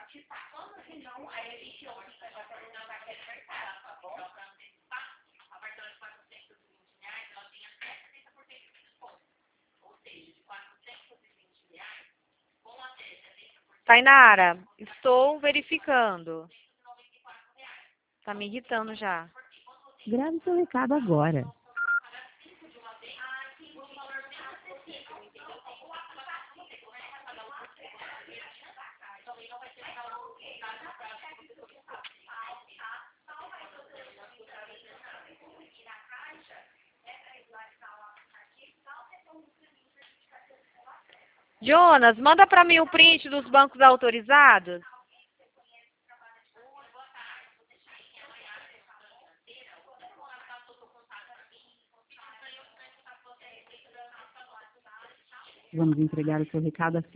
Tainara, estou verificando. Tá me irritando já. Grave seu recado agora. Jonas, manda para mim o print dos bancos autorizados. Vamos entregar o seu recado assim.